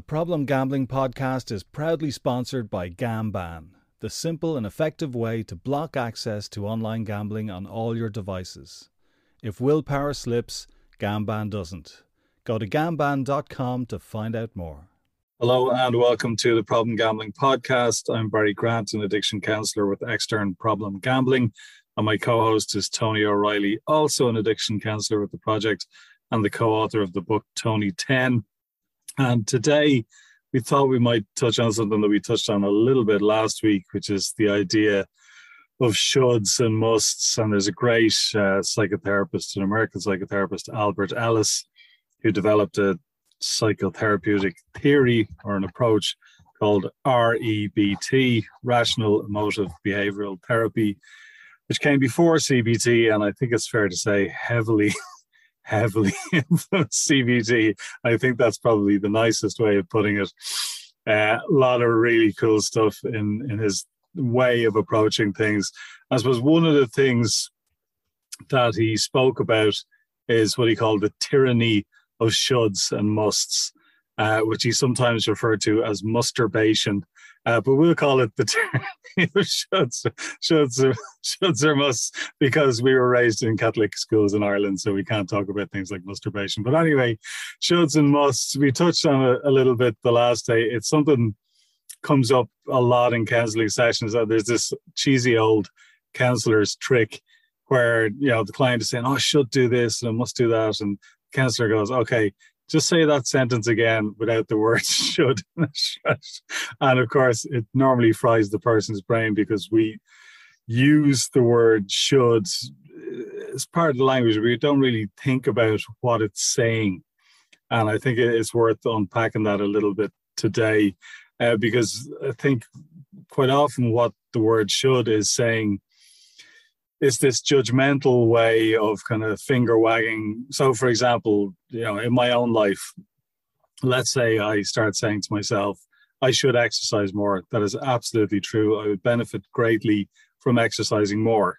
The Problem Gambling Podcast is proudly sponsored by GamBan, the simple and effective way to block access to online gambling on all your devices. If willpower slips, GamBan doesn't. Go to gamban.com to find out more. Hello and welcome to the Problem Gambling Podcast. I'm Barry Grant, an addiction counsellor with Extern Problem Gambling, and my co-host is Tony O'Reilly, also an addiction counsellor with the project and the co-author of the book Tony 10. And today we thought we might touch on something that we touched on a little bit last week, which is the idea of shoulds and musts. And there's a great psychotherapist, an American psychotherapist, Albert Ellis, who developed a psychotherapeutic theory or an approach called REBT, Rational Emotive Behavioral Therapy, which came before CBT, and I think it's fair to say heavily influenced CBT. I think that's probably the nicest way of putting it. A lot of really cool stuff in his way of approaching things. I suppose one of the things that he spoke about is what he called the tyranny of shoulds and musts, which he sometimes referred to as musturbation. But we'll call it the tyranny of shoulds or musts, because we were raised in Catholic schools in Ireland, so we can't talk about things like masturbation. But anyway, shoulds and musts, we touched on it a little bit the last day. It's something comes up a lot in counselling sessions. There's this cheesy old counsellor's trick where, you know, the client is saying, oh, I should do this and I must do that. And the counsellor goes, okay, just say that sentence again without the word should. And of course, it normally fries the person's brain because we use the word should as part of the language. We don't really think about what it's saying. And I think it's worth unpacking that a little bit today, because I think quite often what the word should is saying is this judgmental way of kind of finger wagging. So, for example, you know, in my own life, let's say I start saying to myself, I should exercise more. That is absolutely true. I would benefit greatly from exercising more.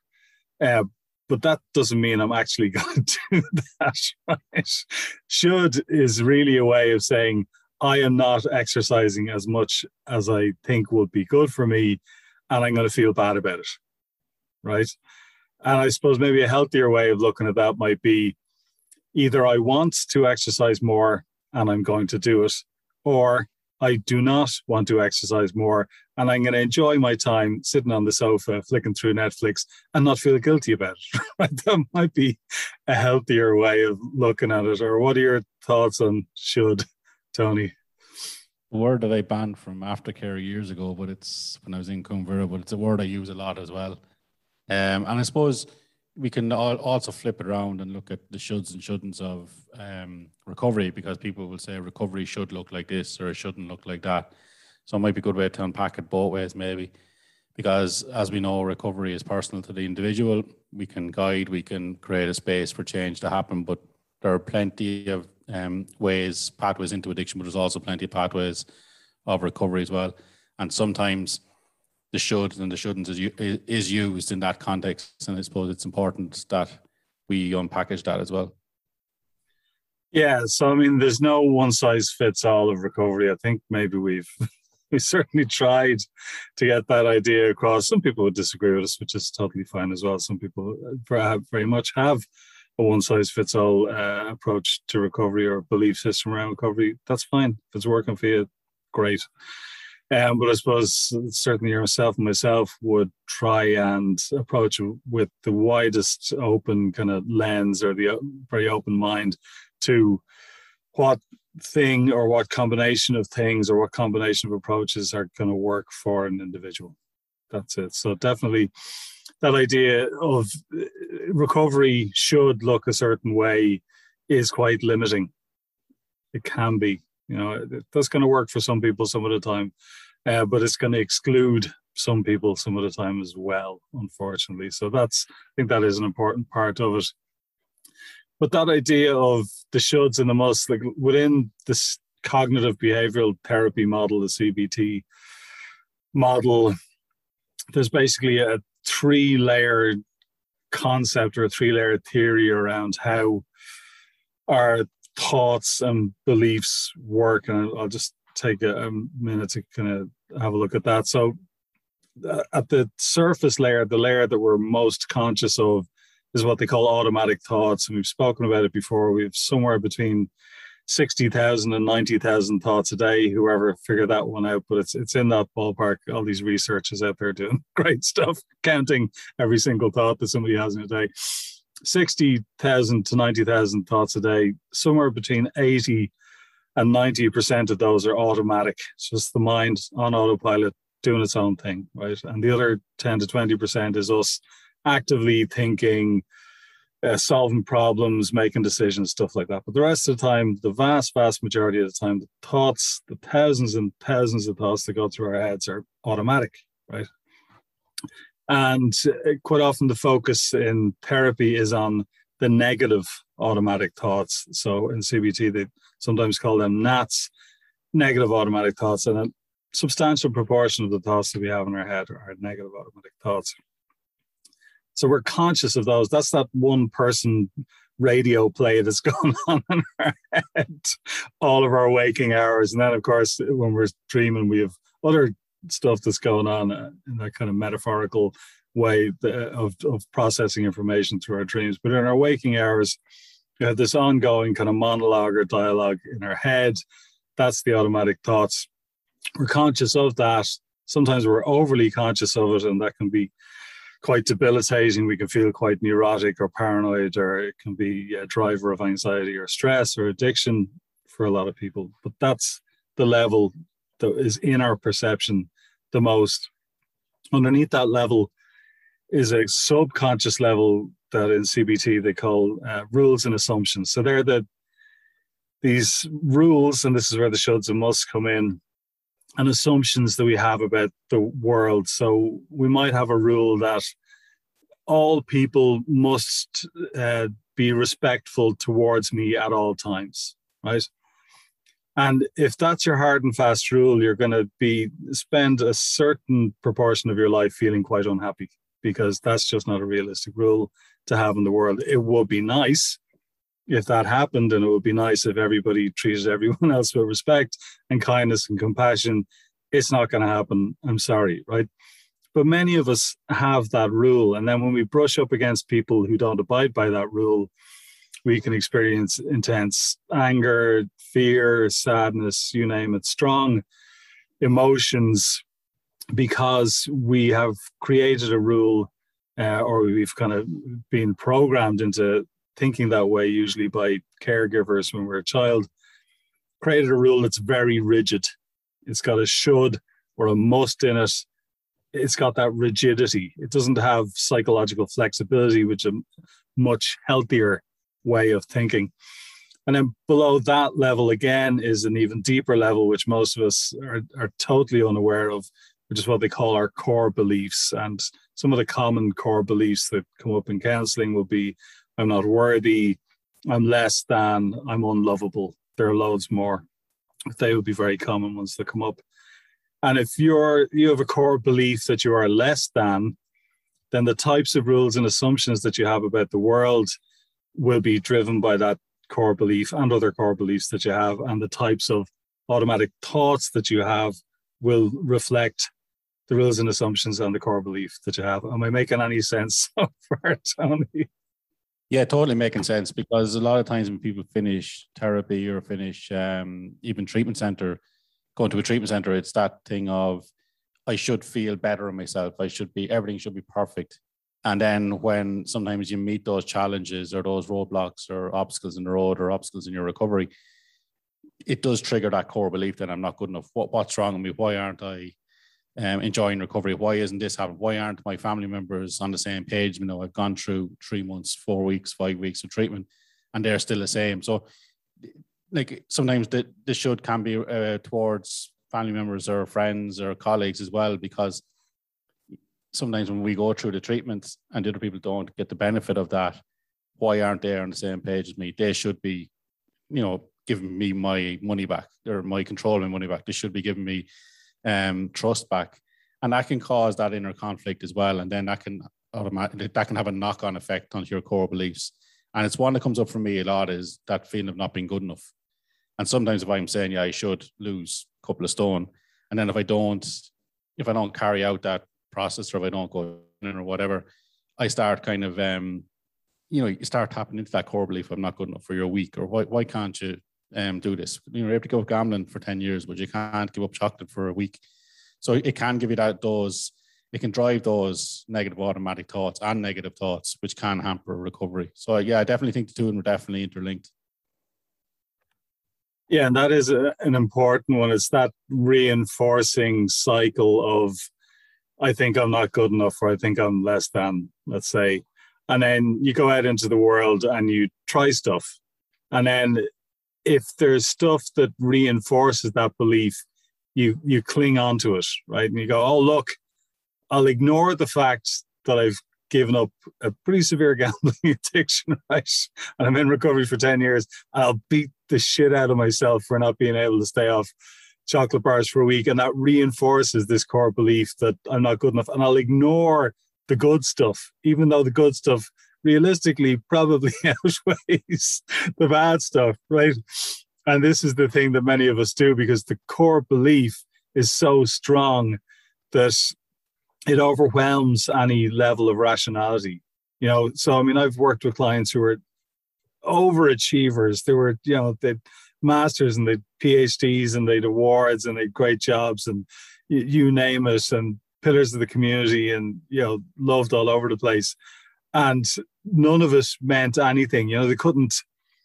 But that doesn't mean I'm actually going to do that, right? Should is really a way of saying, I am not exercising as much as I think would be good for me, and I'm going to feel bad about it, right? And I suppose maybe a healthier way of looking at that might be either I want to exercise more and I'm going to do it, or I do not want to exercise more and I'm going to enjoy my time sitting on the sofa, flicking through Netflix and not feel guilty about it. That might be a healthier way of looking at it. Or what are your thoughts on should, Tony? A word that I banned from aftercare years ago, but it's when I was in Coomvera, but it's a word I use a lot as well. And I suppose we can also flip it around and look at the shoulds and shouldn'ts of recovery, because people will say recovery should look like this or it shouldn't look like that. So it might be a good way to unpack it both ways, maybe, because as we know, recovery is personal to the individual. We can guide, we can create a space for change to happen, but there are plenty of pathways into addiction, but there's also plenty of pathways of recovery as well. And sometimes the should and the shouldn't is used in that context. And I suppose it's important that we unpackage that as well. Yeah, so I mean, there's no one size fits all of recovery. I think maybe we certainly tried to get that idea across. Some people would disagree with us, which is totally fine as well. Some people very much have a one size fits all approach to recovery or belief system around recovery. That's fine. If it's working for you, great. But I suppose certainly yourself and myself would try and approach with the widest open kind of lens, or the very open mind to what thing or what combination of things or what combination of approaches are going to work for an individual. That's it. So definitely that idea of recovery should look a certain way is quite limiting. It can be. You know, that's going to work for some people some of the time, but it's going to exclude some people some of the time as well, unfortunately. So I think that is an important part of it. But that idea of the shoulds and the musts, like within this cognitive behavioral therapy model, the CBT model, there's basically a 3-layer concept or a 3-layer theory around how our thoughts and beliefs work. And I'll just take a minute to kind of have a look at that. So at the surface layer, the layer that we're most conscious of is what they call automatic thoughts. And we've spoken about it before. We have somewhere between 60,000 and 90,000 thoughts a day, whoever figured that one out, but it's in that ballpark. All these researchers out there doing great stuff, counting every single thought that somebody has in a day. 60,000 to 90,000 thoughts a day, somewhere between 80 and 90% of those are automatic. It's just the mind on autopilot doing its own thing, right? And the other 10 to 20% is us actively thinking, solving problems, making decisions, stuff like that. But the rest of the time, the vast majority of the time, the thoughts, the thousands and thousands of thoughts that go through our heads are automatic, right? And quite often the focus in therapy is on the negative automatic thoughts. So in CBT, they sometimes call them NATs, negative automatic thoughts. And a substantial proportion of the thoughts that we have in our head are negative automatic thoughts. So we're conscious of those. That's that one person radio play that's going on in our head all of our waking hours. And then, of course, when we're dreaming, we have other stuff that's going on in that kind of metaphorical way of processing information through our dreams. But in our waking hours, we have this ongoing kind of monologue or dialogue in our head. That's the automatic thoughts. We're conscious of that. Sometimes we're overly conscious of it, and that can be quite debilitating. We can feel quite neurotic or paranoid, or it can be a driver of anxiety or stress or addiction for a lot of people. But that's the level that is in our perception the most. Underneath that level is a subconscious level that in CBT they call rules and assumptions. So they're these rules, and this is where the shoulds and musts come in, and assumptions that we have about the world. So we might have a rule that all people must be respectful towards me at all times, right? And if that's your hard and fast rule, you're going to spend a certain proportion of your life feeling quite unhappy, because that's just not a realistic rule to have in the world. It would be nice if that happened, and it would be nice if everybody treated everyone else with respect and kindness and compassion. It's not going to happen. I'm sorry, right? But many of us have that rule. And then when we brush up against people who don't abide by that rule, we can experience intense anger, fear, sadness, you name it, strong emotions, because we have created a rule or we've kind of been programmed into thinking that way, usually by caregivers when we're a child, created a rule that's very rigid. It's got a should or a must in it. It's got that rigidity. It doesn't have psychological flexibility, which is a much healthier way of thinking. And then below that level again is an even deeper level, which most of us are totally unaware of, which is what they call our core beliefs. And some of the common core beliefs that come up in counseling will be, I'm not worthy, I'm less than, I'm unlovable. There are loads more. They would be very common ones that come up. And if you have a core belief that you are less than, then the types of rules and assumptions that you have about the world will be driven by that core belief and other core beliefs that you have. And the types of automatic thoughts that you have will reflect the rules and assumptions and the core belief that you have. Am I making any sense so far, Tony? Yeah, totally making sense, because a lot of times when people finish therapy or finish even treatment center, going to a treatment center, it's that thing of, I should feel better in myself. Everything should be perfect. And then when sometimes you meet those challenges or those roadblocks or obstacles in the road or obstacles in your recovery, it does trigger that core belief that I'm not good enough. What's wrong with me? Why aren't I enjoying recovery? Why isn't this happening? Why aren't my family members on the same page? You know, I've gone through 3 months, 4 weeks, 5 weeks of treatment, and they're still the same. So, like, sometimes the should can be towards family members or friends or colleagues as well, because sometimes when we go through the treatments and the other people don't get the benefit of that, why aren't they on the same page as me? They should be, giving me my money back, or my control of my money back. They should be giving me trust back. And that can cause that inner conflict as well. And then that can have a knock-on effect onto your core beliefs. And it's one that comes up for me a lot, is that feeling of not being good enough. And sometimes if I'm saying, yeah, I should lose a couple of stone, and then if I don't carry out that process, or if I don't go in or whatever, I start kind of, you start tapping into that core belief, I'm not good enough, for your week, or why can't you do this? You're able to give up gambling for 10 years, but you can't give up chocolate for a week. So it can give you it can drive those negative automatic thoughts and negative thoughts, which can hamper recovery. So yeah, I definitely think the two of them are definitely interlinked. Yeah, and that is an important one. It's that reinforcing cycle of, I think I'm not good enough, or I think I'm less than, let's say. And then you go out into the world and you try stuff. And then if there's stuff that reinforces that belief, you cling on to it, right? And you go, oh, look, I'll ignore the fact that I've given up a pretty severe gambling addiction, right? And I'm in recovery for 10 years. And I'll beat the shit out of myself for not being able to stay off chocolate bars for a week. And that reinforces this core belief that I'm not good enough. And I'll ignore the good stuff, even though the good stuff realistically probably outweighs the bad stuff, right? And this is the thing that many of us do, because the core belief is so strong that it overwhelms any level of rationality. So I mean, I've worked with clients who are overachievers. They were, they masters and they PhDs and they had awards and they had great jobs and you name it, and pillars of the community, and loved all over the place. And none of it meant anything. They couldn't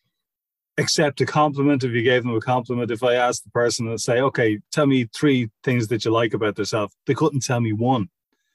accept a compliment if you gave them a compliment. If I asked the person to say, okay, tell me 3 things that you like about yourself, they couldn't tell me one.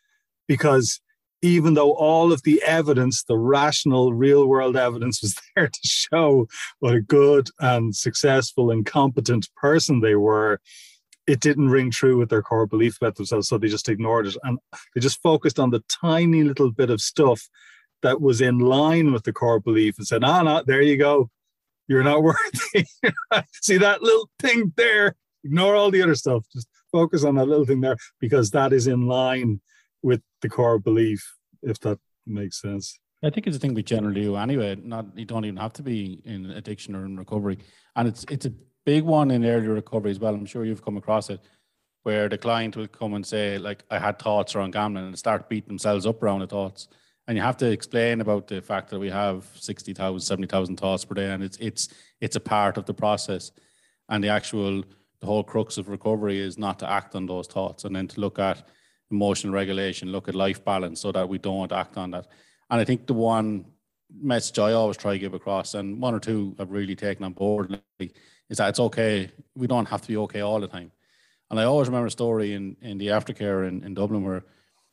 Because even though all of the evidence, the rational, real-world evidence, was there to show what a good and successful and competent person they were, it didn't ring true with their core belief about themselves, so they just ignored it. And they just focused on the tiny little bit of stuff that was in line with the core belief and said, no, there you go. You're not worthy. See that little thing there? Ignore all the other stuff. Just focus on that little thing there, because that is in line with the core belief, if that makes sense. I think it's a thing we generally do anyway. You don't even have to be in addiction or in recovery. And it's a big one in early recovery as well. I'm sure you've come across it, where the client will come and say, like, I had thoughts around gambling, and start beating themselves up around the thoughts. And you have to explain about the fact that we have 60,000, 70,000 thoughts per day, and it's a part of the process. And the whole crux of recovery is not to act on those thoughts, and then to look at emotional regulation, look at life balance, so that we don't act on that. And I think the one message I always try to give across, and one or two have really taken on board, is that it's okay. We don't have to be okay all the time. And I always remember a story in the aftercare in Dublin where,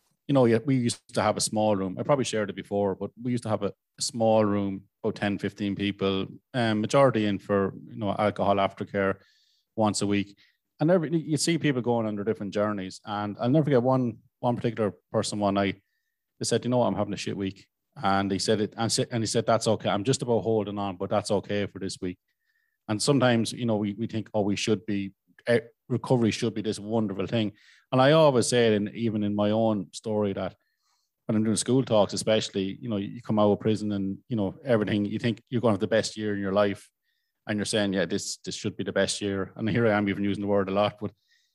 we used to have a small room. I probably shared it before, but we used to have a small room, about 10, 15 people, majority in for, alcohol aftercare once a week. And you see people going on their different journeys. And I'll never forget one particular person one night, they said, I'm having a shit week. And he said it, and he said, that's okay. I'm just about holding on, but that's okay for this week. And sometimes, we think, we should be, recovery should be this wonderful thing. And I always say it, even in my own story, that when I'm doing school talks, especially, you come out of prison and, everything, you think you're going to have the best year in your life. And you're saying, yeah, this should be the best year. And here I am even using the word a lot, but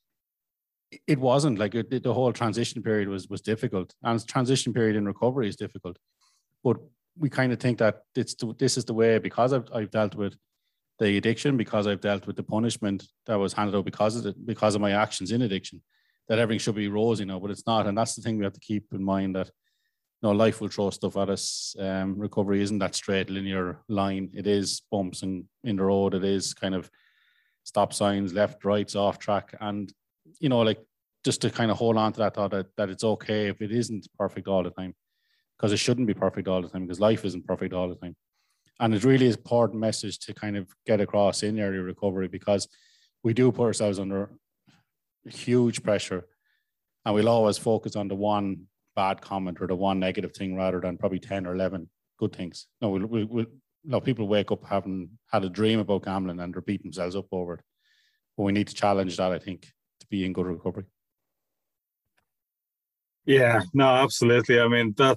it wasn't. Like, the whole transition period was difficult. And transition period in recovery is difficult. But we kind of think that this is the way, because I've dealt with the addiction, because I've dealt with the punishment that was handed out because of my actions in addiction, that everything should be rosy now, but it's not. And that's the thing we have to keep in mind, that life will throw stuff at us. Recovery isn't that straight linear line. It is bumps in the road. It is kind of stop signs, left, rights, off track. And, just to kind of hold on to that thought that it's okay if it isn't perfect all the time, because it shouldn't be perfect all the time, because life isn't perfect all the time. And it really is an important message to kind of get across in early recovery, because we do put ourselves under huge pressure, and we'll always focus on the one bad comment or the one negative thing rather than probably 10 or 11 good things. People wake up having had a dream about gambling and they're beating themselves up over it. But we need to challenge that, I think, to be in good recovery. Yeah, no, absolutely. I mean, that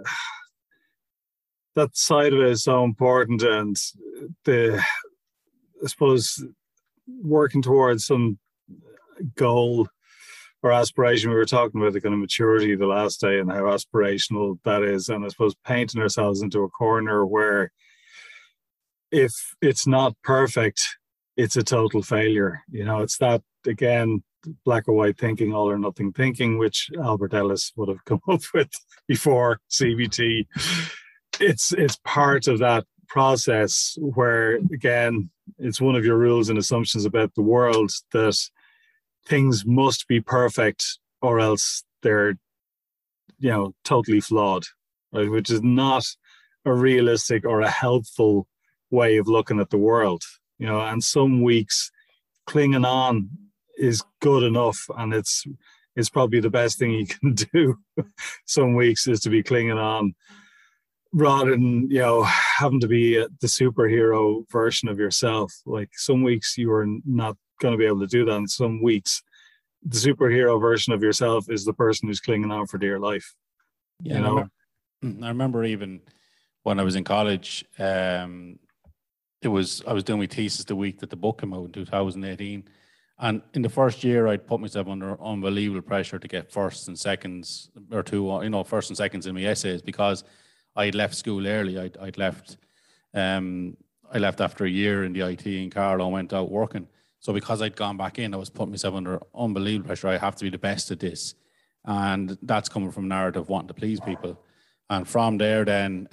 side of it is so important, and the I suppose, working towards some goal or aspiration. We were talking about the kind of maturity the last day and how aspirational that is. And I suppose painting ourselves into a corner where if it's not perfect, it's a total failure. It's that, again, black or white thinking, all or nothing thinking, which Albert Ellis would have come up with before CBT. It's part of that process where, again, it's one of your rules and assumptions about the world that things must be perfect or else they're, totally flawed, right? Which is not a realistic or a helpful way of looking at the world, and some weeks clinging on is good enough, and it's probably the best thing you can do. Some weeks is to be clinging on rather than, having to be the superhero version of yourself. Like, some weeks you are not going to be able to do that, and some weeks the superhero version of yourself is the person who's clinging on for dear life. I remember even when I was in college, I was doing my thesis the week that the book came out in 2018, and in the first year I'd put myself under unbelievable pressure to get firsts and seconds in my essays, because I'd left school early. I'd left. I left after a year in the IT in Carlow and went out working. So because I'd gone back in, I was putting myself under unbelievable pressure. I have to be the best at this. And that's coming from narrative wanting to please people. And from there then,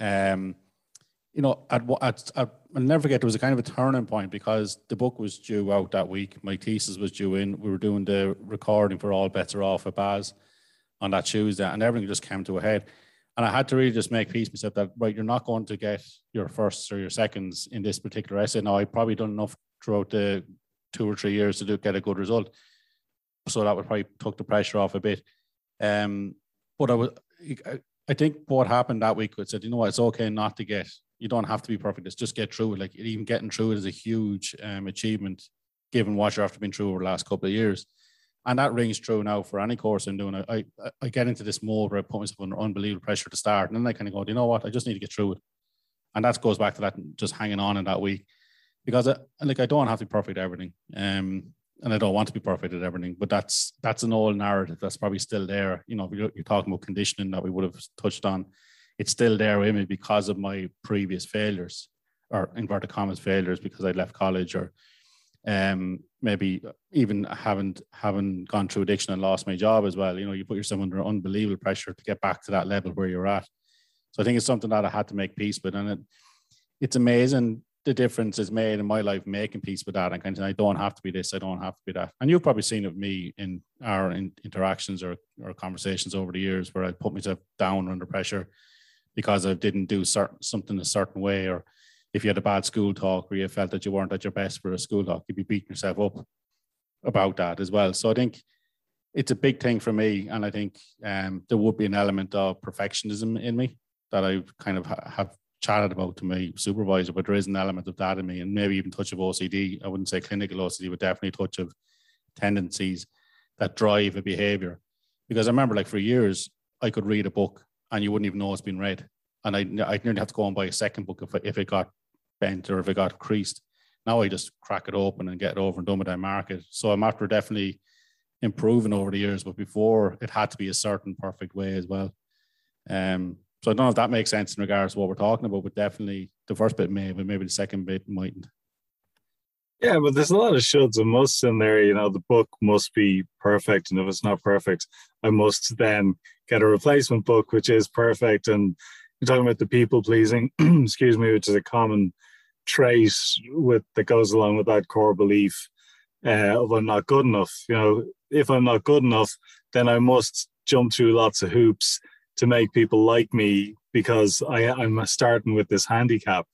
I'll never forget, there was a kind of a turning point, because the book was due out that week. My thesis was due in. We were doing the recording for All Bets Are Off at Baz on that Tuesday, and everything just came to a head. And I had to really just make peace with myself that, right, you're not going to get your firsts or your seconds in this particular essay. Now, I'd probably done enough throughout the 2 or 3 years to get a good result. So that would probably took the pressure off a bit. But I think what happened that week was said, it's okay not to get, you don't have to be perfect. It's just get through it. Like, even getting through it is a huge achievement, given what you've been through over the last couple of years. And that rings true now for any course I'm doing. I get into this mode where I put myself under unbelievable pressure to start. And then I kind of go, you know what? I just need to get through it. And that goes back to that, just hanging on in that week. Because I don't have to be perfect at everything. And I don't want to be perfect at everything. But that's an old narrative that's probably still there. You're talking about conditioning that we would have touched on. It's still there with me because of my previous failures, or inverted commas failures, because I left college, or maybe even haven't gone through addiction and lost my job as well. You put yourself under unbelievable pressure to get back to that level where you're at. So I think it's something that I had to make peace with, and it's amazing the difference is made in my life making peace with that. And kind of, I don't have to be this, I don't have to be that. And you've probably seen it with me in our interactions or conversations over the years, where I put myself down under pressure because I didn't do something a certain way, or if you had a bad school talk or you felt that you weren't at your best for a school talk, you'd be beating yourself up about that as well. So I think it's a big thing for me. And I think there would be an element of perfectionism in me that I kind of have chatted about to my supervisor, but there is an element of that in me, and maybe even a touch of OCD. I wouldn't say clinical OCD, but definitely a touch of tendencies that drive a behavior. Because I remember, like, for years, I could read a book and you wouldn't even know it's been read. And I'd nearly have to go and buy a second book if it got bent or if it got creased. Now I just crack it open and get it over and done with, I mark it. So I'm after definitely improving over the years, but before it had to be a certain perfect way as well. So I don't know if that makes sense in regards to what we're talking about, but definitely the first bit may, but maybe the second bit mightn't. Yeah, but there's a lot of shoulds and musts in there. The book must be perfect, and if it's not perfect, I must then get a replacement book which is perfect. And you're talking about the people pleasing, excuse me, which is a common trait that goes along with that core belief of I'm not good enough. If I'm not good enough, then I must jump through lots of hoops to make people like me, because I'm starting with this handicap,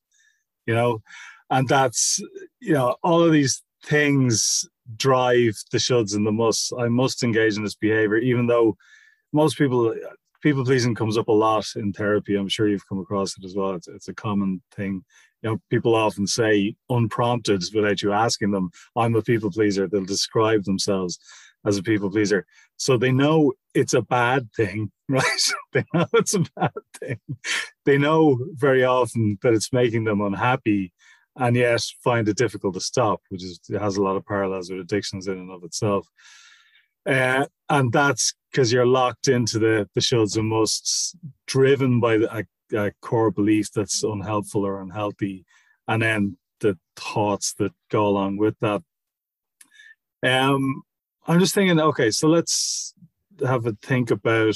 and that's, all of these things drive the shoulds and the musts. I must engage in this behavior, even though most people pleasing comes up a lot in therapy. I'm sure you've come across it as well. It's a common thing. People often say, unprompted, without you asking them, I'm a people pleaser. They'll describe themselves as a people pleaser. So they know it's a bad thing, right? They know it's a bad thing. They know very often that it's making them unhappy. and yet find it difficult to stop, which is, it has a lot of parallels with addictions in and of itself. And that's because you're locked into the shoulds and musts, driven by a core belief that's unhelpful or unhealthy, and then the thoughts that go along with that. I'm just thinking, okay, so let's have a think about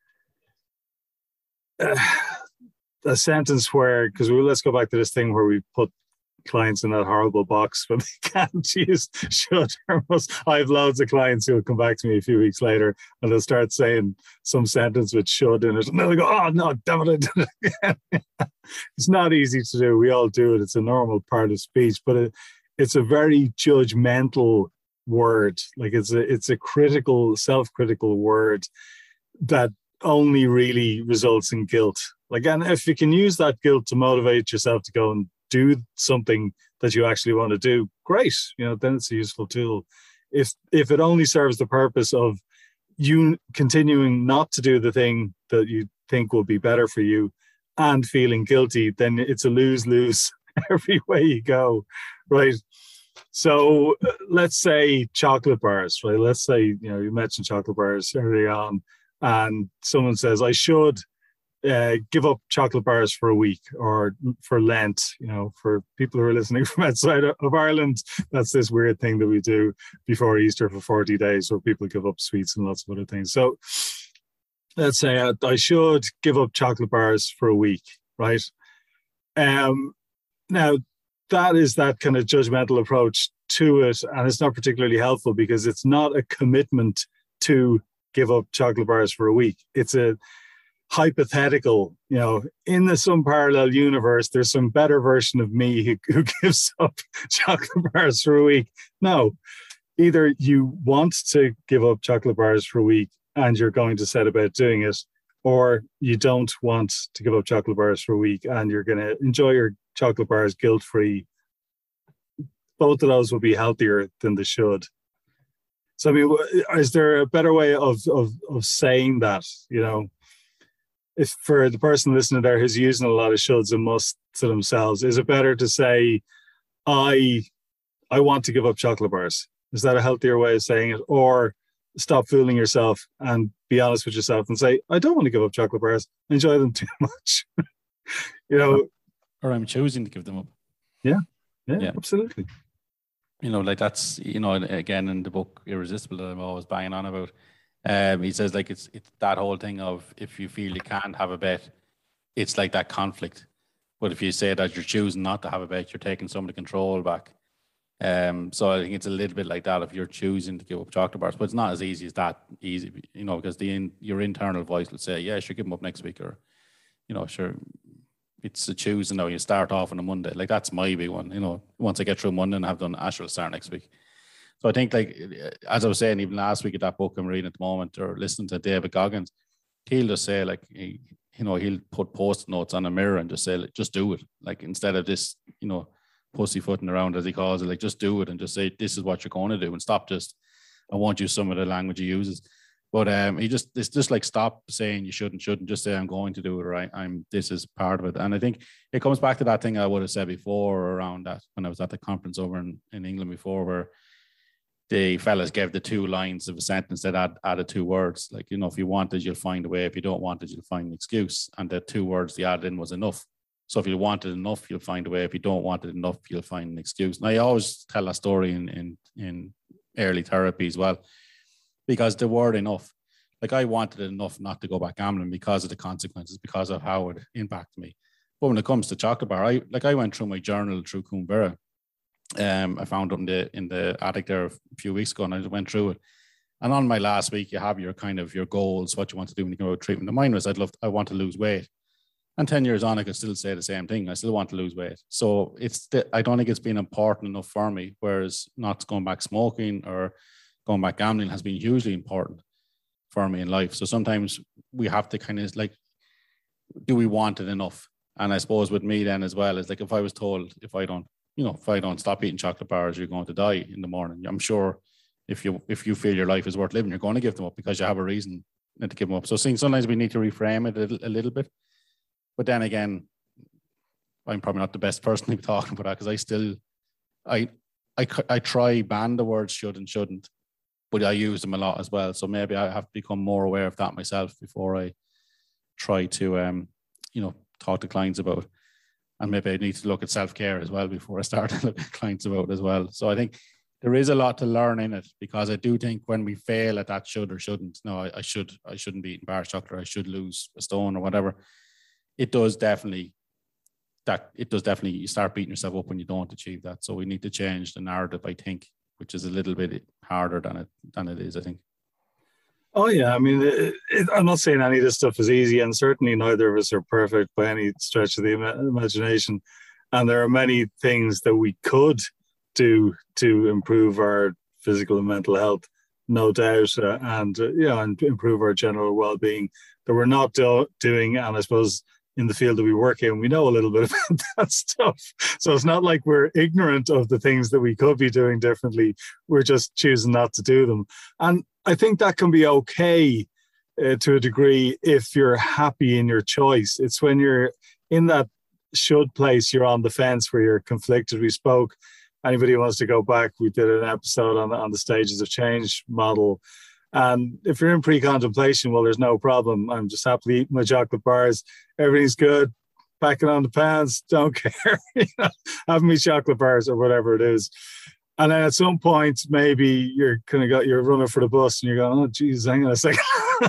a sentence where, because let's go back to this thing where we put clients in that horrible box when they can't use should or must. I have loads of clients who will come back to me a few weeks later and they'll start saying some sentence with should in it, and they'll go, oh no, damn it, I did it again. It's not easy to do. We all do it. It's a normal part of speech, but it's a very judgmental word. Like it's a critical, self-critical word that only really results in guilt. Like, and if you can use that guilt to motivate yourself to go and do something that you actually want to do, great. Then it's a useful tool. If it only serves the purpose of you continuing not to do the thing that you think will be better for you and feeling guilty, then it's a lose-lose every way you go, right? So let's say chocolate bars, right? Let's say, you mentioned chocolate bars early on, and someone says, I should give up chocolate bars for a week or for Lent. For people who are listening from outside of Ireland, that's this weird thing that we do before Easter for 40 days where people give up sweets and lots of other things. So let's say I should give up chocolate bars for a week, right? Now, that is that kind of judgmental approach to it, and it's not particularly helpful because it's not a commitment to give up chocolate bars for a week. It's a hypothetical, in some parallel universe, there's some better version of me who gives up chocolate bars for a week. No, either you want to give up chocolate bars for a week and you're going to set about doing it, or you don't want to give up chocolate bars for a week and you're going to enjoy your chocolate bars guilt-free. Both of those will be healthier than they should. So, I mean, is there a better way of saying that, if for the person listening there who's using a lot of shoulds and musts to themselves, is it better to say, I want to give up chocolate bars? Is that a healthier way of saying it? Or stop fooling yourself and be honest with yourself and say, I don't want to give up chocolate bars. I enjoy them too much. Or I'm choosing to give them up. Yeah, absolutely. Like that's, again, in the book Irresistible that I'm always banging on about, he says, like, it's that whole thing of, if you feel you can't have a bet, it's like that conflict. But if you say that you're choosing not to have a bet, you're taking some of the control back. So I think it's a little bit like that if you're choosing to give up chocolate bars, but it's not as easy as that easy, because your internal voice will say, yeah, sure, give them up next week, or, sure, it's a choosing. You start off on a Monday. Like, that's my big one. Once I get through Monday and have done, I shall start next week. So I think, like, as I was saying, even last week at that book I'm reading at the moment, or listening to David Goggins, he'll just say, like, he'll put post notes on a mirror and just say, like, just do it. Like, instead of this, pussyfooting around, as he calls it, like, just do it and just say, this is what you're going to do, and stop just, I won't use some of the language he uses. But it's just like, stop saying you shouldn't, just say, I'm going to do it, or this is part of it. And I think it comes back to that thing I would have said before around that, when I was at the conference over in England before, where the fellas gave the 2 lines of a sentence that added 2 words. Like, if you want it, you'll find a way. If you don't want it, you'll find an excuse. And the 2 words they added in was enough. So if you want it enough, you'll find a way. If you don't want it enough, you'll find an excuse. And I always tell that story in early therapy as well, because the word enough, like, I wanted it enough not to go back gambling because of the consequences, because of how it impacted me. But when it comes to chocolate bar, I went through my journal through Coomberra. I found it in the attic there a few weeks ago, and I went through it. And on my last week, you have your goals, what you want to do when you go to treatment. And mine was, I want to lose weight. And 10 years on, I could still say the same thing. I still want to lose weight. So I don't think it's been important enough for me, whereas not going back smoking or going back gambling has been hugely important for me in life. So sometimes we have to kind of, like, do we want it enough? And I suppose with me then as well, is like, if I was told, if I don't stop eating chocolate bars, you're going to die in the morning. I'm sure if you feel your life is worth living, you're going to give them up because you have a reason to give them up. So sometimes we need to reframe it a little bit. But then again, I'm probably not the best person to be talking about that, because I try ban the words should and shouldn't, but I use them a lot as well. So maybe I have to become more aware of that myself before I try to, talk to clients about it. And maybe I need to look at self-care as well before I start to look at clients about it as well. So I think there is a lot to learn in it, because I do think when we fail at that should or shouldn't, no, I shouldn't be eating bar chocolate, I should lose a stone or whatever. It does definitely, you start beating yourself up when you don't achieve that. So we need to change the narrative, I think, which is a little bit harder than it is, I think. Oh yeah, I mean, I'm not saying any of this stuff is easy, and certainly neither of us are perfect by any stretch of the imagination. And there are many things that we could do to improve our physical and mental health, no doubt, and improve our general well-being that we're not doing. And I suppose in the field that we work in, we know a little bit about that stuff. So it's not like we're ignorant of the things that we could be doing differently. We're just choosing not to do them. And I think that can be okay to a degree if you're happy in your choice. It's when you're in that should place, you're on the fence where you're conflicted. We spoke, anybody who wants to go back, we did an episode on the stages of change model. And if you're in pre-contemplation, well, there's no problem. I'm just happily eating my chocolate bars. Everything's good. Packing on the pants. Don't care. Having me chocolate bars or whatever it is. And then at some point, maybe you're running for the bus and you're going, oh, geez, hang on a second.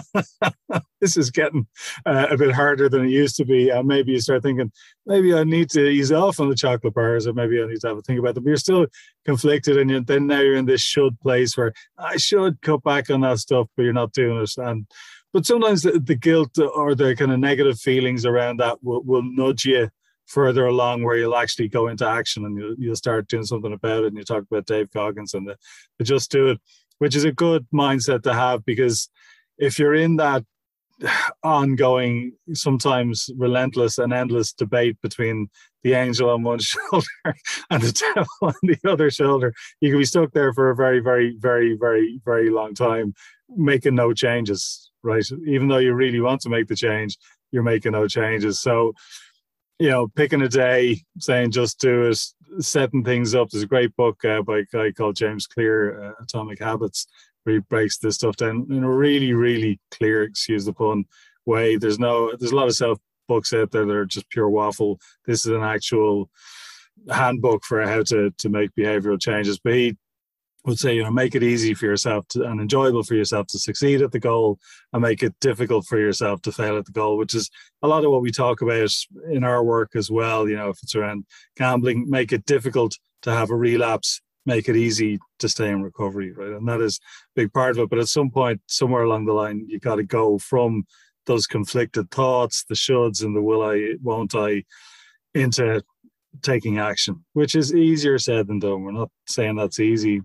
This is getting a bit harder than it used to be. And maybe you start thinking, maybe I need to ease off on the chocolate bars, or maybe I need to have a think about them. But you're still conflicted, and then now you're in this should place where I should cut back on that stuff, but you're not doing it. But sometimes the guilt or the kind of negative feelings around that will nudge you further along, where you'll actually go into action and you'll start doing something about it. And you talk about Dave Goggins and the Just Do It, which is a good mindset to have, because if you're in that ongoing, sometimes relentless and endless debate between the angel on one shoulder and the devil on the other shoulder, you can be stuck there for a very, very, very, very, very long time, making no changes, right? Even though you really want to make the change, you're making no changes. So, picking a day, saying just do it, setting things up. There's a great book by a guy called James Clear, Atomic Habits, where he breaks this stuff down in a really, really clear, excuse the pun, way. There's a lot of self books out there that are just pure waffle. This is an actual handbook for how to make behavioral changes. But he would say, make it easy for yourself and enjoyable for yourself to succeed at the goal, and make it difficult for yourself to fail at the goal, which is a lot of what we talk about in our work as well. If it's around gambling, make it difficult to have a relapse, make it easy to stay in recovery, right? And that is a big part of it. But at some point, somewhere along the line, you got to go from those conflicted thoughts, the shoulds and the will I, won't I, into taking action, which is easier said than done. We're not saying that's easy.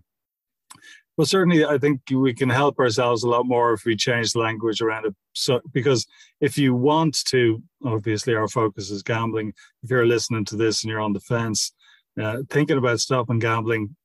But certainly, I think we can help ourselves a lot more if we change the language around it. So, because if you want to, obviously our focus is gambling. If you're listening to this and you're on the fence, thinking about stopping gambling,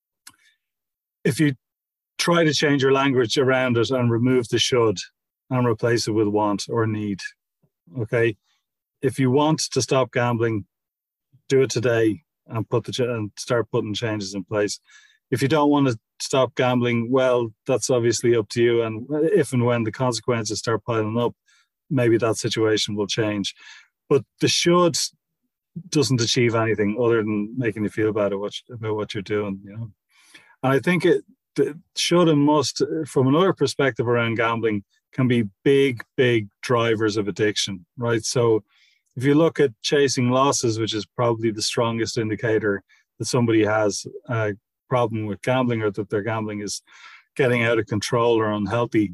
if you try to change your language around it and remove the should and replace it with want or need, okay? If you want to stop gambling, do it today and start putting changes in place. If you don't want to stop gambling, well, that's obviously up to you. And if and when the consequences start piling up, maybe that situation will change. But the should doesn't achieve anything other than making you feel bad about what you're doing, And I think the should and must, from another perspective around gambling, can be big, big drivers of addiction, right? So if you look at chasing losses, which is probably the strongest indicator that somebody has a problem with gambling, or that their gambling is getting out of control or unhealthy,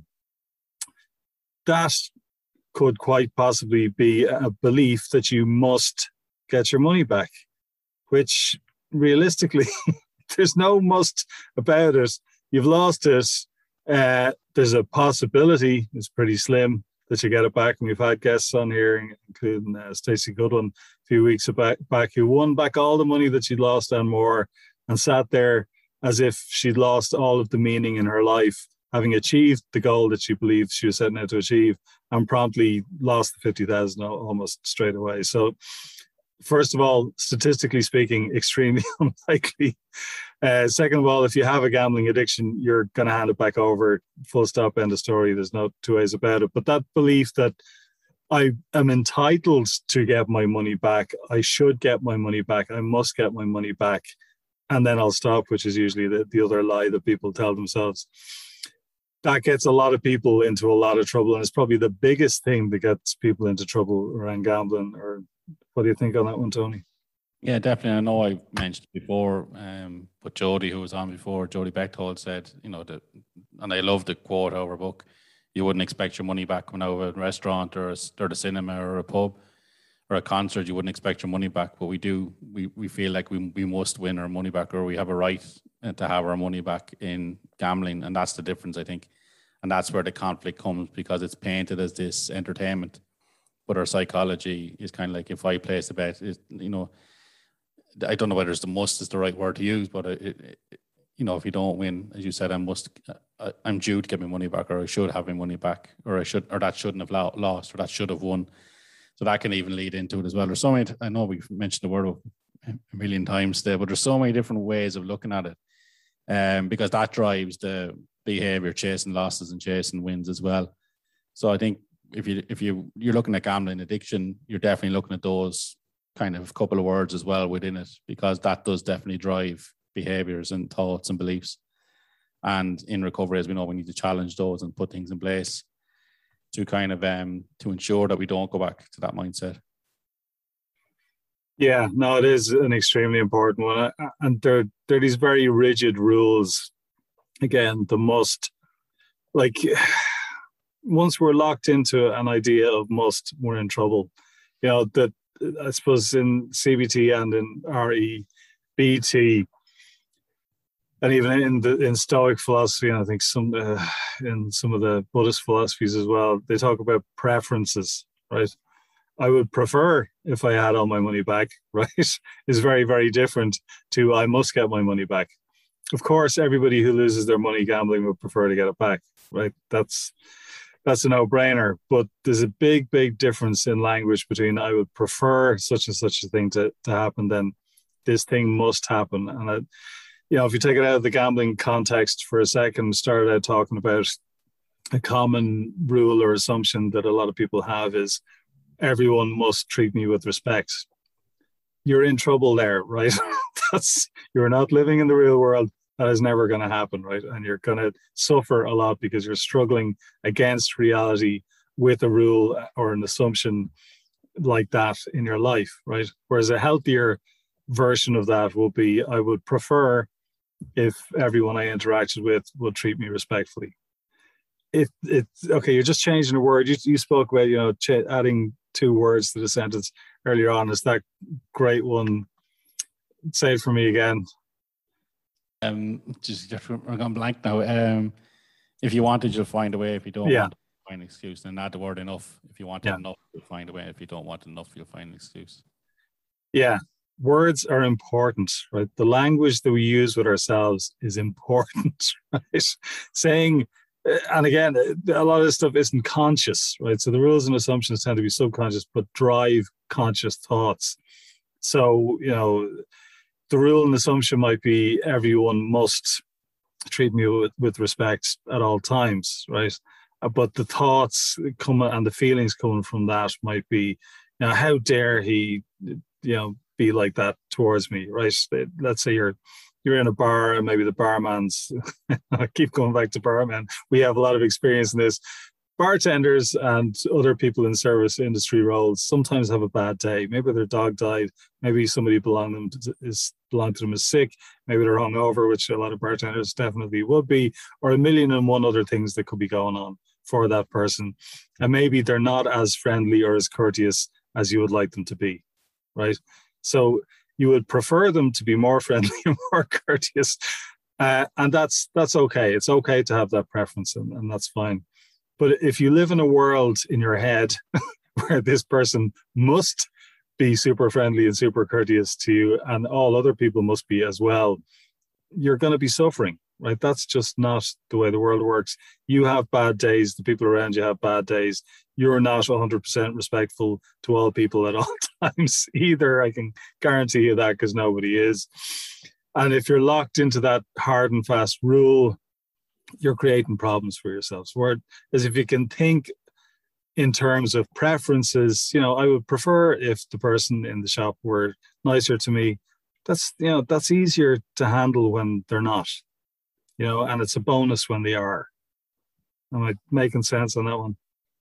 that could quite possibly be a belief that you must get your money back, which realistically, there's no must about it. You've lost it. There's a possibility, it's pretty slim, that you get it back. And we've had guests on here, including Stacey Goodwin a few weeks back, who won back all the money that she'd lost and more, and sat there as if she'd lost all of the meaning in her life, having achieved the goal that she believed she was setting out to achieve, and promptly lost the 50,000 almost straight away. So first of all, statistically speaking, extremely unlikely. Second of all, if you have a gambling addiction, you're going to hand it back over. Full stop, end of story. There's no two ways about it. But that belief that I am entitled to get my money back, I should get my money back, I must get my money back, and then I'll stop, which is usually the other lie that people tell themselves. That gets a lot of people into a lot of trouble, and it's probably the biggest thing that gets people into trouble around gambling. Or what do you think on that one, Tony? Yeah, definitely. I know I mentioned before, but Jody, who was on before, Jody Bechtold said, and I love the quote out of her book, you wouldn't expect your money back when out of a restaurant or the cinema or a pub or a concert. You wouldn't expect your money back, but we do. We feel like we must win our money back, or we have a right to have our money back in gambling, and that's the difference, I think. And that's where the conflict comes, because it's painted as this entertainment, but our psychology is kind of like, if I place a bet, I don't know whether it's the must is the right word to use, but if you don't win, as you said, I'm due to get my money back, or I should have my money back, or that shouldn't have lost, or that should have won. So that can even lead into it as well. There's so many, I know we've mentioned the word a million times today, but there's so many different ways of looking at it, because that drives the behavior, chasing losses and chasing wins as well. So I think if you're looking at gambling addiction, you're definitely looking at those kind of couple of words as well within it, because that does definitely drive behaviors and thoughts and beliefs. And in recovery, as we know, we need to challenge those and put things in place to kind of to ensure that we don't go back to that mindset. Yeah, no, it is an extremely important one. And there are these very rigid rules. Again, once we're locked into an idea of must, we're in trouble. That I suppose in CBT and in REBT, and even in Stoic philosophy, and I think in some of the Buddhist philosophies as well, they talk about preferences, right? I would prefer if I had all my money back, right? Is very, very different to I must get my money back. Of course, everybody who loses their money gambling would prefer to get it back, right? That's a no-brainer. But there's a big, big difference in language between I would prefer such and such a thing to happen, then this thing must happen. And if you take it out of the gambling context for a second, started out talking about a common rule or assumption that a lot of people have is everyone must treat me with respect. You're in trouble there, right? You're not living in the real world. That is never going to happen, right? And you're going to suffer a lot because you're struggling against reality with a rule or an assumption like that in your life, right? Whereas a healthier version of that will be, I would prefer if everyone I interacted with would treat me respectfully. Okay, you're just changing a word. You spoke about, adding two words to the sentence earlier on. Is that great one? Say it for me again. Just we're going blank now. If you wanted, you'll find a way. If you don't want to, find an excuse. And add the word enough. If you want enough, you'll find a way. If you don't want enough, you'll find an excuse. Yeah. Words are important, right? The language that we use with ourselves is important, right? Saying, and again, a lot of this stuff isn't conscious, right? So the rules and assumptions tend to be subconscious, but drive conscious thoughts. So, the rule and assumption might be everyone must treat me with respect at all times, right? But the thoughts come and the feelings coming from that might be, how dare he, be like that towards me, right? Let's say you're in a bar and maybe the barman's, I keep going back to barman. We have a lot of experience in this. Bartenders and other people in service industry roles sometimes have a bad day. Maybe their dog died. Maybe somebody belonged to them is sick. Maybe they're hungover, which a lot of bartenders definitely would be, or a million and one other things that could be going on for that person. And maybe they're not as friendly or as courteous as you would like them to be, right? So you would prefer them to be more friendly and more courteous. And that's okay. It's okay to have that preference, and that's fine. But if you live in a world in your head where this person must be super friendly and super courteous to you, and all other people must be as well, you're going to be suffering, right? That's just not the way the world works. You have bad days. The people around you have bad days. You're not 100% respectful to all people at all times either. I can guarantee you that, because nobody is. And if you're locked into that hard and fast rule, you're creating problems for yourselves. Whereas if you can think in terms of preferences, I would prefer if the person in the shop were nicer to me. That's easier to handle when they're not, and it's a bonus when they are. Am I making sense on that one?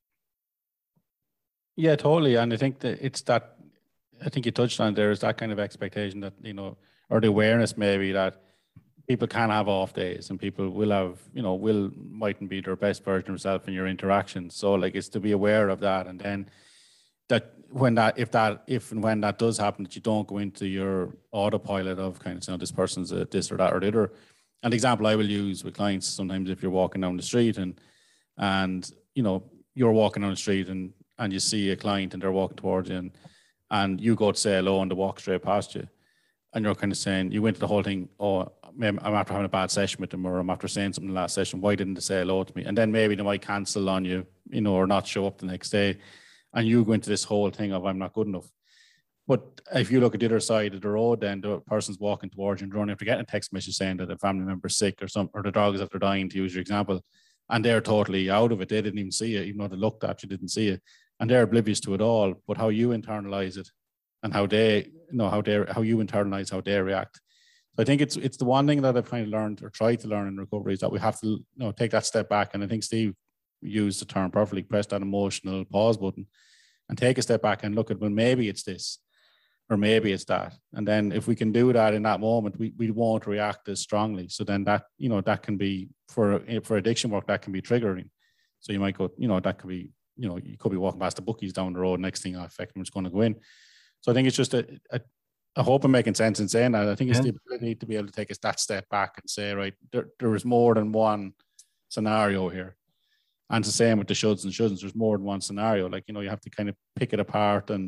Yeah, totally. And I think that I think you touched on there is that kind of expectation that, or the awareness maybe that people can have off days and people will have, mightn't be their best version of themselves in your interactions. So like, it's to be aware of that. And then that if and when that does happen, that you don't go into your autopilot of kind of, this person's a this or that or the other. An example I will use with clients, sometimes if you're walking down the street and you're walking down the street and you see a client and they're walking towards you and you go to say hello and they walk straight past you. And you're kind of saying, you went to the whole thing, oh, I'm after having a bad session with them, or I'm after saying something in the last session, why didn't they say hello to me? And then maybe they might cancel on you, or not show up the next day. And you go into this whole thing of, I'm not good enough. But if you look at the other side of the road, then the person's walking towards you and running after getting a text message saying that a family member's sick or something, or the dog is after dying, to use your example, and they're totally out of it. They didn't even see you, even though they looked at you, didn't see you. And they're oblivious to it all. But how you internalize it and how you internalize how they react. So I think it's the one thing that I've kind of learned or tried to learn in recovery is that we have to take that step back. And I think Steve used the term perfectly, press that emotional pause button and take a step back and look at, well, maybe it's this or maybe it's that. And then if we can do that in that moment, we won't react as strongly. So then that, that can be for addiction work, that can be triggering. So you might go, that could be, you could be walking past the bookies down the road. Next thing I affect them, it's going to go in. So I think it's just I hope I'm making sense in saying that. I think it's the ability to be able to take that step back and say, right, there is more than one scenario here. And it's the same with the shoulds and shouldn't. There's more than one scenario. Like, you have to kind of pick it apart and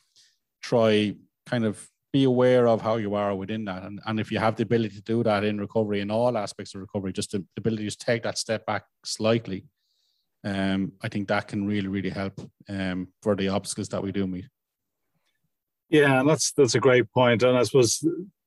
try kind of be aware of how you are within that. And if you have the ability to do that in recovery, in all aspects of recovery, just the ability to just take that step back slightly, I think that can really, really help for the obstacles that we do meet. Yeah, and that's a great point. And I suppose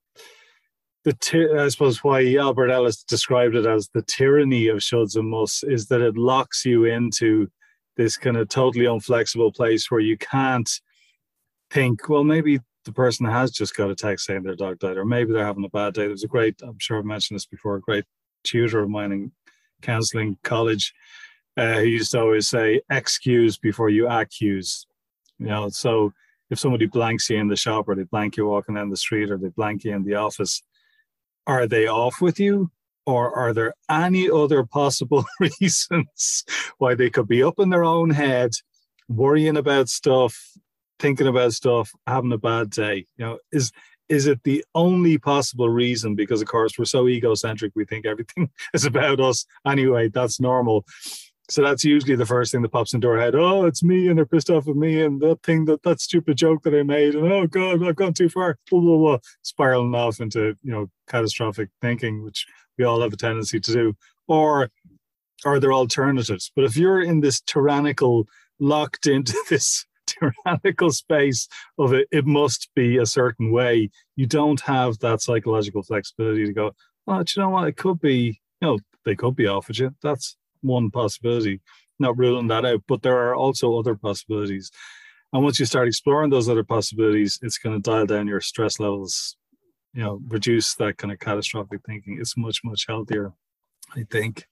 why Albert Ellis described it as the tyranny of shoulds and musts is that it locks you into this kind of totally unflexible place where you can't think, well, maybe the person has just got a text saying their dog died, or maybe they're having a bad day. There's I'm sure I've mentioned this before, a great tutor of mine in counselling college who used to always say, excuse before you accuse. So if somebody blanks you in the shop, or they blank you walking down the street, or they blank you in the office, are they off with you? Or are there any other possible reasons why they could be up in their own head, worrying about stuff, thinking about stuff, having a bad day? Is it the only possible reason? Because, of course, we're so egocentric, we think everything is about us. Anyway, that's normal. So that's usually the first thing that pops into our head. Oh, it's me, and they're pissed off at me, and that stupid joke that I made, and oh God, I've gone too far. Blah, blah, blah, spiraling off into catastrophic thinking, which we all have a tendency to do. Or are there alternatives? But if you're in this locked into this tyrannical space of it must be a certain way, you don't have that psychological flexibility to go, oh, do you know what? It could be, they could be off with you. That's one possibility, not ruling that out, but there are also other possibilities. And once you start exploring those other possibilities, it's going to dial down your stress levels, reduce that kind of catastrophic thinking. It's much, much healthier, I think.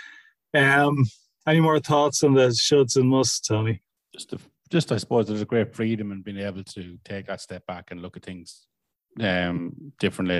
Any more thoughts on the shoulds and musts, Tony? Just I suppose there's a great freedom in being able to take that step back and look at things differently.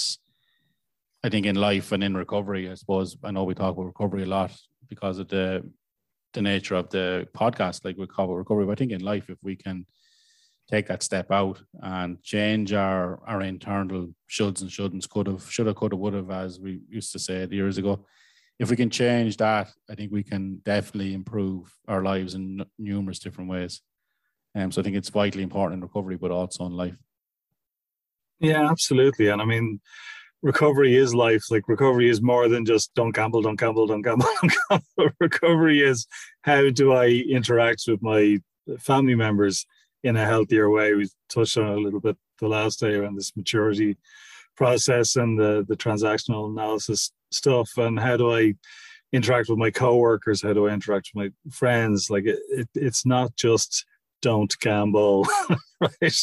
I think in life and in recovery, I suppose, I know we talk about recovery a lot because of the nature of the podcast, like we call it recovery. But I think in life, if we can take that step out and change our internal shoulds and shouldn'ts, shoulda, coulda, woulda, as we used to say years ago, if we can change that, I think we can definitely improve our lives in numerous different ways. So I think it's vitally important in recovery, but also in life. Yeah, absolutely. And I mean, recovery is life. Like, recovery is more than just don't gamble, don't gamble, don't gamble, don't gamble. Recovery is, how do I interact with my family members in a healthier way. We touched on it a little bit the last day around this maturity process and the transactional analysis stuff, and how do I interact with my coworkers, how do I interact with my friends. Like it's not just don't gamble, right?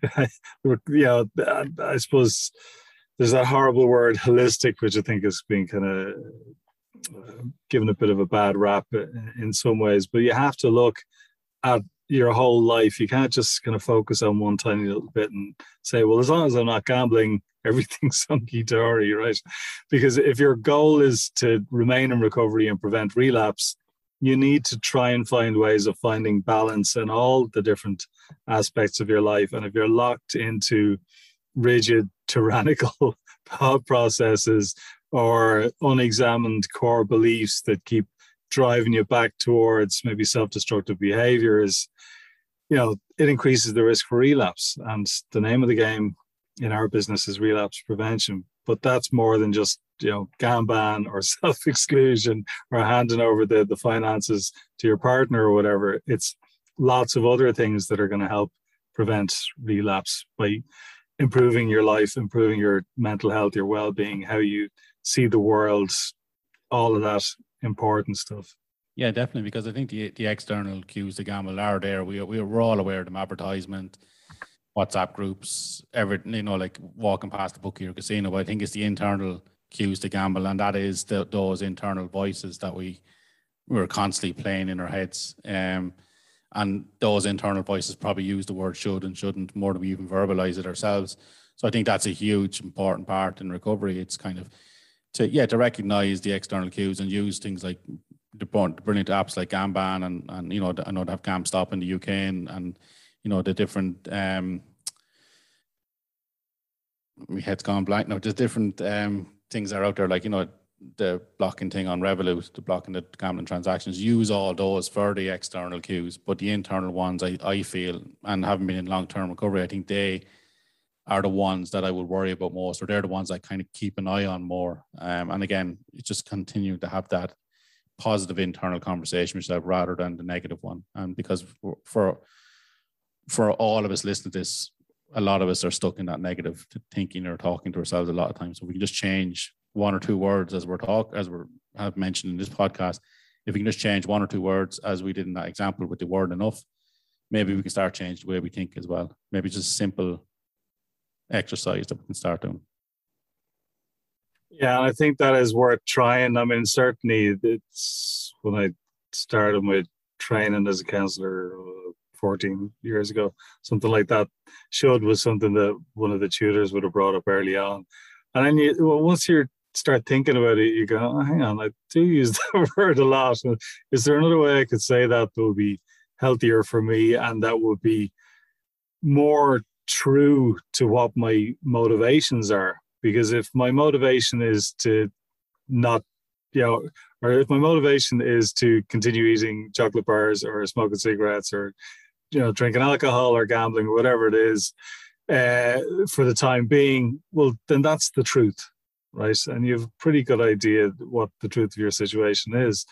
I suppose there's that horrible word holistic, which I think is being kind of given a bit of a bad rap in some ways, but you have to look at your whole life. You can't just kind of focus on one tiny little bit and say, well, as long as I'm not gambling, everything's hunky-dory, right? Because if your goal is to remain in recovery and prevent relapse, you need to try and find ways of finding balance in all the different aspects of your life. And if you're locked into rigid, tyrannical thought processes or unexamined core beliefs that keep driving you back towards maybe self-destructive behaviors, it increases the risk for relapse. And the name of the game in our business is relapse prevention. But that's more than just, Kanban or self-exclusion or handing over the finances to your partner or whatever. It's lots of other things that are going to help prevent relapse by improving your life, improving your mental health, your well-being, how you see the world, all of that important stuff. Yeah, definitely, because I think the external cues to gamble are there. We're all aware of them: advertisement, WhatsApp groups, everything, like walking past the bookie or casino. But I think it's the internal cues to gamble, and that is those internal voices that we're constantly playing in our heads. And those internal voices probably use the word should and shouldn't more than we even verbalize it ourselves. So I think that's a huge, important part in recovery. It's kind of to recognize the external cues and use things like the brilliant apps like Gamban and I know they have GamStop in the UK and the different my head's gone blank now. There's different things that are out there, like the blocking thing on Revolut, the blocking the gambling transactions. Use all those for the external cues, but the internal ones, I feel, and having been in long-term recovery, I think they are the ones that I would worry about most, or they're the ones I kind of keep an eye on more. And again, it's just continue to have that positive internal conversation with yourself rather than the negative one. And because for all of us listening to this, a lot of us are stuck in that negative thinking or talking to ourselves a lot of times. So we can just change one or two words as we have mentioned in this podcast. If we can just change one or two words, as we did in that example with the word enough, maybe we can start changing the way we think as well. Maybe just simple exercise that we can start doing. Yeah, I think that is worth trying. I mean, certainly it's when I started with training as a counselor 14 years ago, something like that. Should was something that one of the tutors would have brought up early on. And then once you start thinking about it, you go, oh, hang on, I do use that word a lot. Is there another way I could say that would be healthier for me and that would be more true to what my motivations are? Because if my motivation is to not, or if my motivation is to continue eating chocolate bars or smoking cigarettes or, drinking alcohol or gambling or whatever it is for the time being, well, then that's the truth, right? And you have a pretty good idea what the truth of your situation is.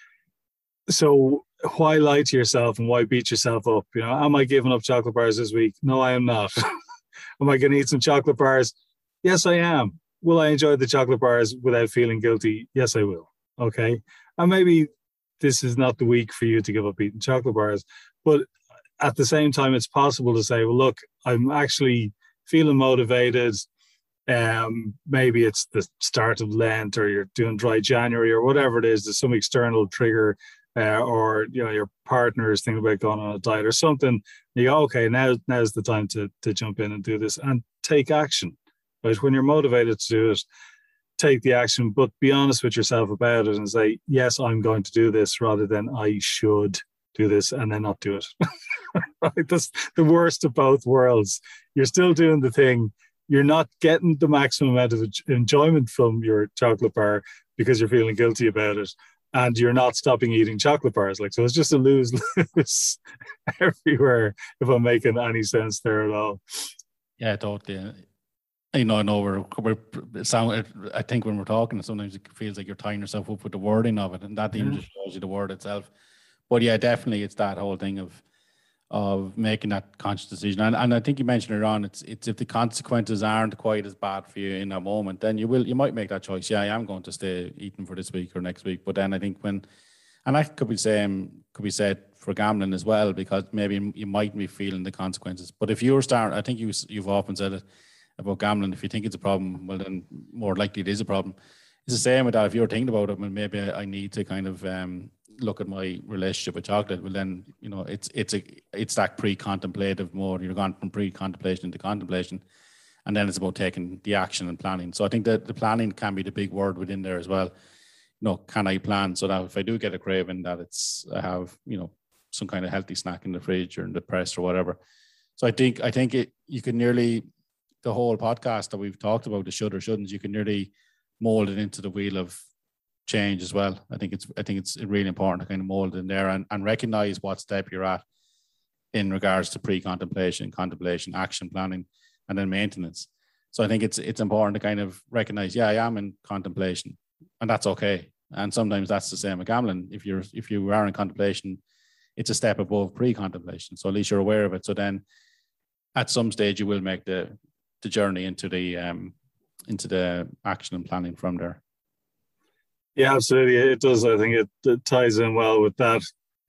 So why lie to yourself and why beat yourself up? Am I giving up chocolate bars this week? No, I am not. Am I going to eat some chocolate bars? Yes, I am. Will I enjoy the chocolate bars without feeling guilty? Yes, I will. Okay. And maybe this is not the week for you to give up eating chocolate bars, but at the same time, it's possible to say, well, look, I'm actually feeling motivated. Maybe it's the start of Lent or you're doing dry January or whatever it is. There's some external trigger or, your partner is thinking about going on a diet or something. You go, okay, now's the time to jump in and do this and take action. Right? When you're motivated to do it, take the action, but be honest with yourself about it and say, yes, I'm going to do this rather than I should do this and then not do it. Right? That's the worst of both worlds. You're still doing the thing. You're not getting the maximum amount of enjoyment from your chocolate bar because you're feeling guilty about it. And you're not stopping eating chocolate bars. So it's just a lose-lose everywhere, if I'm making any sense there at all. Yeah, totally. I know I think when we're talking, sometimes it feels like you're tying yourself up with the wording of it, and that even just shows you the word itself. But yeah, definitely, it's that whole thing of of making that conscious decision. And I think you mentioned it on, it's if the consequences aren't quite as bad for you in that moment, then you might make that choice. Yeah, I am going to stay eating for this week or next week. But then I think and that could be said for gambling as well, because maybe you might be feeling the consequences. But if you're starting, I think you've often said it about gambling, if you think it's a problem, well, then more likely it is a problem. It's the same with that. If you're thinking about it, well, maybe I need to kind of look at my relationship with chocolate. Well, then, you know, it's that pre-contemplative mode. You're gone from pre-contemplation into contemplation, and then it's about taking the action and planning. So I think that the planning can be the big word within there as well. You know, can I plan so that if I do get a craving, that I have, you know, some kind of healthy snack in the fridge or in the press or whatever. So I think you can nearly, the whole podcast that we've talked about, the should or shouldn't, you can nearly mold it into the wheel of change as well. I think it's really important to kind of mold in there and recognize what step you're at in regards to pre-contemplation, contemplation, action planning, and then maintenance. So I think it's important to kind of recognize, yeah, I am in contemplation, and that's okay. And sometimes that's the same with gambling. If you are in contemplation, it's a step above pre-contemplation. So at least you're aware of it. So then at some stage you will make the journey into the action and planning from there. Yeah, absolutely. It does. I think it ties in well with that.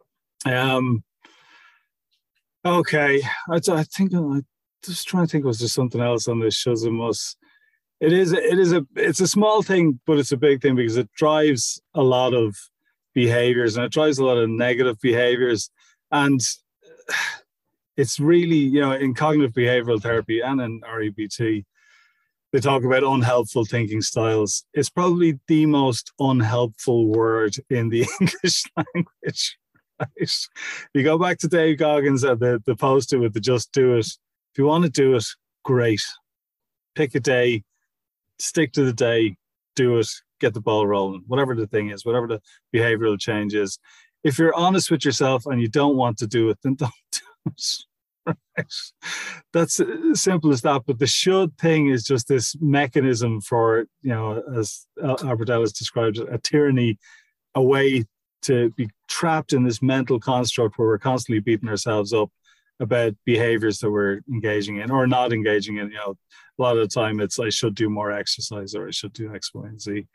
Okay. I think I'm just trying to think, was there something else on this shows and musts? It's a small thing, but it's a big thing because it drives a lot of behaviors and it drives a lot of negative behaviors. And it's really, you know, in cognitive behavioral therapy and in REBT, they talk about unhelpful thinking styles. It's probably the most unhelpful word in the English language. Right? You go back to Dave Goggins at the poster with the just do it. If you want to do it, great. Pick a day, stick to the day, do it, get the ball rolling, whatever the thing is, whatever the behavioral change is. If you're honest with yourself and you don't want to do it, then don't do it. Right. That's as simple as that. But the should thing is just this mechanism for, you know, as Albert Ellis described it, a tyranny, a way to be trapped in this mental construct where we're constantly beating ourselves up about behaviors that we're engaging in or not engaging in. You know, a lot of the time it's I should do more exercise or I should do X, Y, and Z.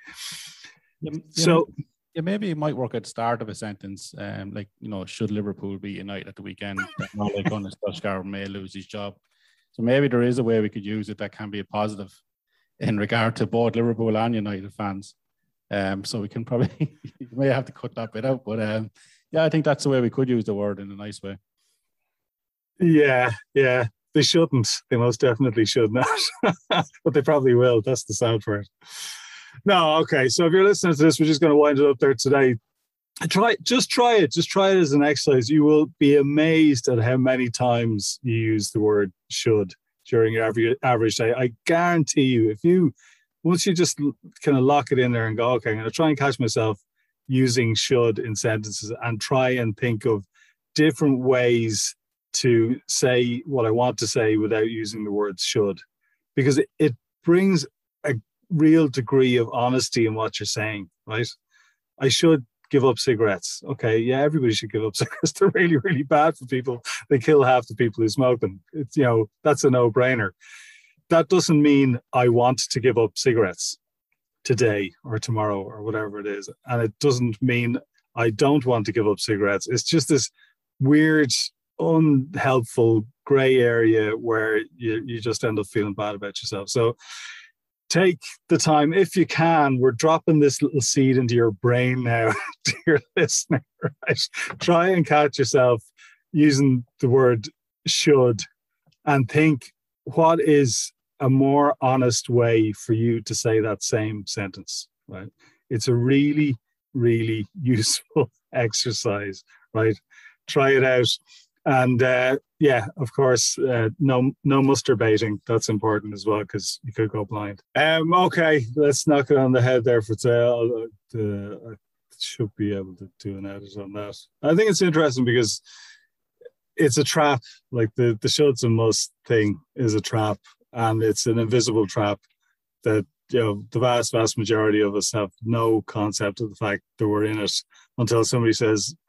Yeah, maybe it might work at the start of a sentence, like, you know, should Liverpool beat United at the weekend? Not like Gunnar Solskjaer may lose his job. So maybe there is a way we could use it that can be a positive in regard to both Liverpool and United fans. So we can probably, you may have to cut that bit out, but yeah, I think that's the way we could use the word in a nice way. Yeah. They shouldn't. They most definitely should not. But they probably will. That's the sound for it. No, okay. So if you're listening to this, we're just going to wind it up there today. Try it. Just try it as an exercise. You will be amazed at how many times you use the word should during your average day. I guarantee you, once you just kind of lock it in there and go, okay, I'm going to try and catch myself using should in sentences and try and think of different ways to say what I want to say without using the word should, because it brings a real degree of honesty in what you're saying, right? I should give up cigarettes. Okay, yeah, everybody should give up cigarettes. They're really, really bad for people. They kill half the people who smoke them. It's, you know, that's a no-brainer. That doesn't mean I want to give up cigarettes today or tomorrow or whatever it is. And it doesn't mean I don't want to give up cigarettes. It's just this weird, unhelpful gray area where you just end up feeling bad about yourself. So take the time, if you can. We're dropping this little seed into your brain now, to your listener, right? Try and catch yourself using the word should and think, what is a more honest way for you to say that same sentence, right? It's a really, really useful exercise, right? Try it out. And yeah, of course, no masturbating. That's important as well, because you could go blind. Okay, let's knock it on the head there for today. I should be able to do an edit on that. I think it's interesting because it's a trap. Like the shoulds and musts thing is a trap, and it's an invisible trap that, you know, the vast majority of us have no concept of the fact that we're in it until somebody says,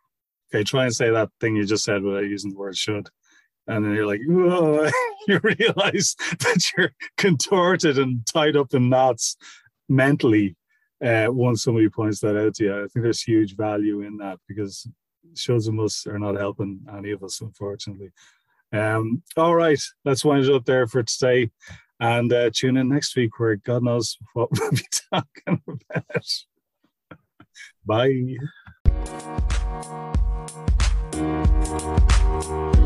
Okay, try and say that thing you just said without using the word should. And then you're like, whoa, you realize that you're contorted and tied up in knots mentally once somebody points that out to you. I think there's huge value in that because shoulds and musts are not helping any of us, unfortunately. All right, let's wind it up there for today. And tune in next week where God knows what we'll be talking about. Bye.